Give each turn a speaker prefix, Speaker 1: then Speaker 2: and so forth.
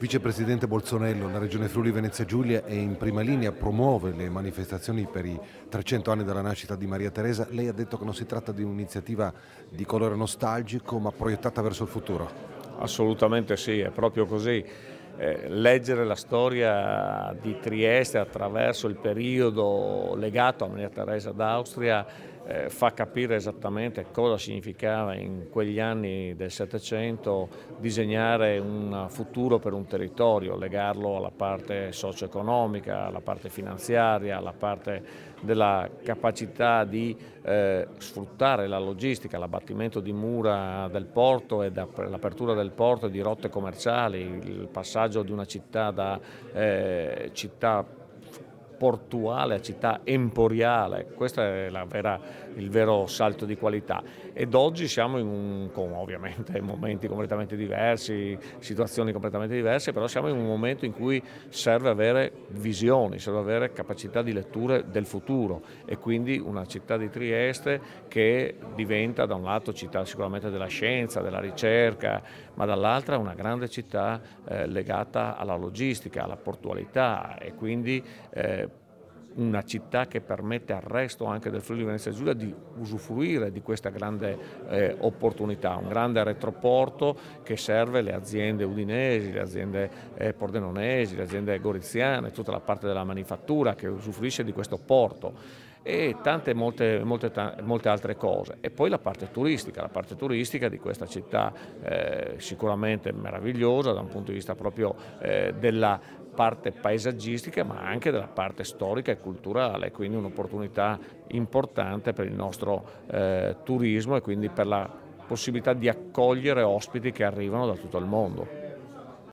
Speaker 1: Vicepresidente Bolzonello, la Regione Friuli Venezia Giulia è in prima linea, promuove le manifestazioni per i 300 anni dalla nascita di Maria Teresa. Lei ha detto che non si tratta di un'iniziativa di colore nostalgico, ma proiettata verso il futuro.
Speaker 2: Assolutamente sì, è proprio così. Leggere la storia di Trieste attraverso il periodo legato a Maria Teresa d'Austria fa capire esattamente cosa significava in quegli anni del Settecento disegnare un futuro per un territorio, legarlo alla parte socio-economica, alla parte finanziaria, alla parte della capacità di sfruttare la logistica, l'abbattimento di mura del porto e l'apertura del porto e di rotte commerciali, il passaggio di una città da città portuale a città emporiale. Questo è il vero salto di qualità, ed oggi siamo con ovviamente momenti completamente diversi, situazioni completamente diverse, però siamo in un momento in cui serve avere visioni, serve avere capacità di letture del futuro, e quindi una città di Trieste che diventa da un lato città sicuramente della scienza, della ricerca, ma dall'altra una grande città legata alla logistica, alla portualità, e quindi una città che permette al resto anche del Friuli Venezia Giulia di usufruire di questa grande opportunità, un grande retroporto che serve le aziende udinesi, le aziende pordenonesi, le aziende goriziane, tutta la parte della manifattura che usufruisce di questo porto, e molte altre cose. E poi la parte turistica di questa città sicuramente meravigliosa da un punto di vista proprio della parte paesaggistica, ma anche della parte storica e culturale, quindi un'opportunità importante per il nostro turismo e quindi per la possibilità di accogliere ospiti che arrivano da tutto il mondo.